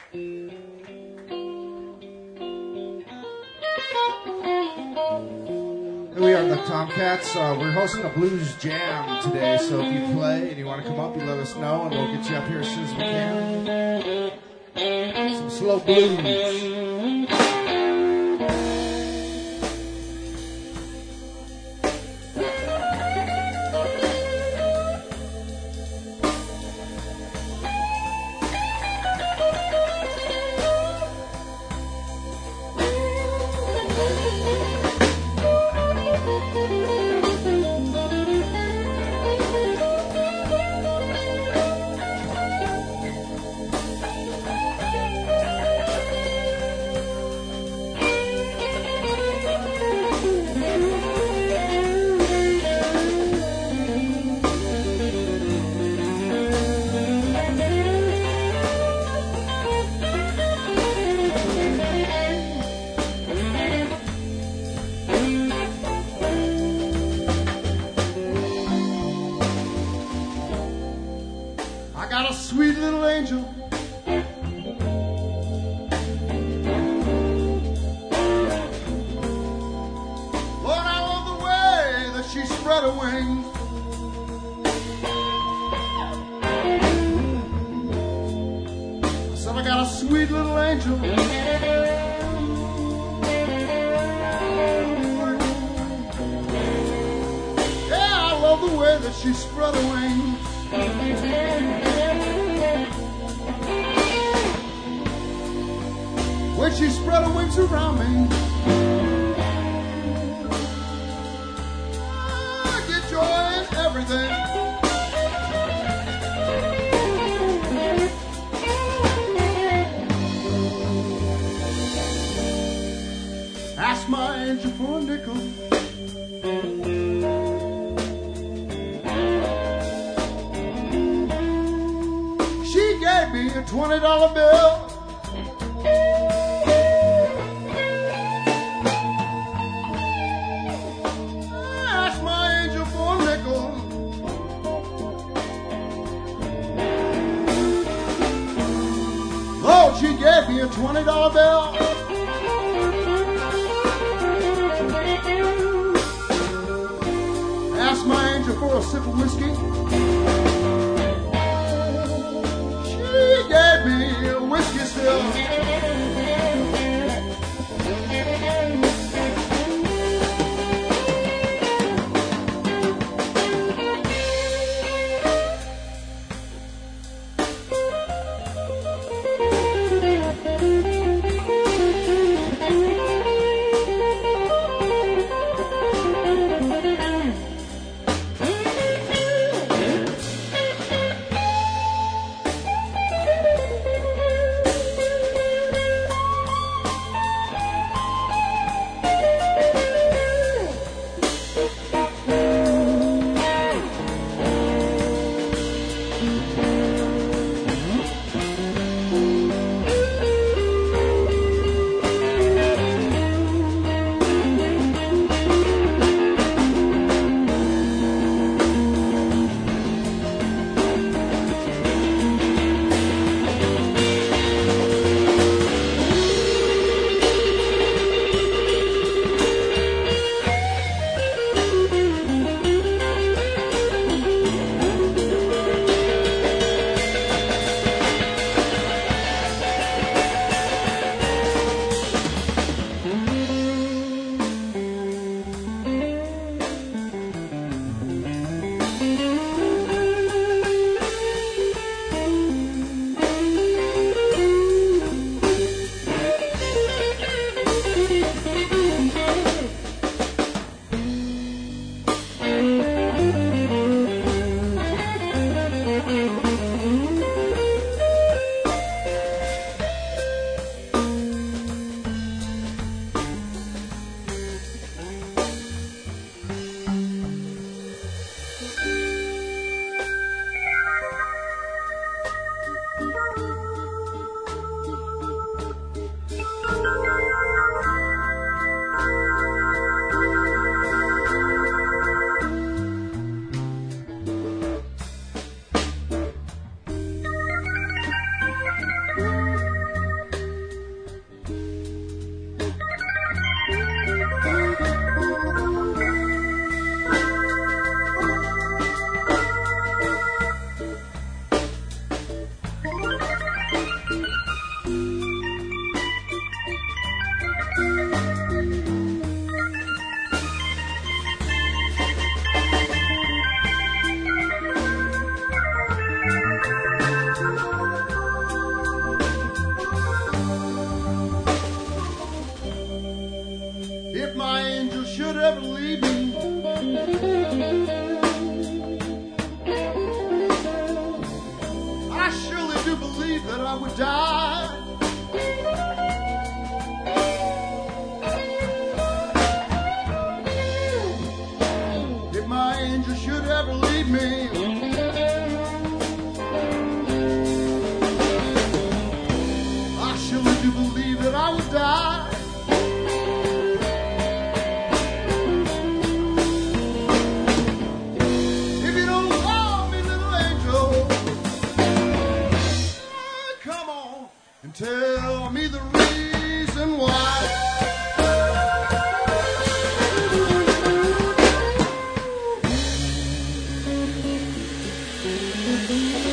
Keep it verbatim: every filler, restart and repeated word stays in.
We are the Tomcats. Uh, we're hosting a blues jam today, so if you play and you want to come up, you let us know, and we'll get you up here as soon as we can. Some slow blues. ever leave me. I surely do believe that I would die. If my angel should ever leave me, I surely do believe that I would die. If you don't love me, little angel, come on and tell me the reason why. Thank you.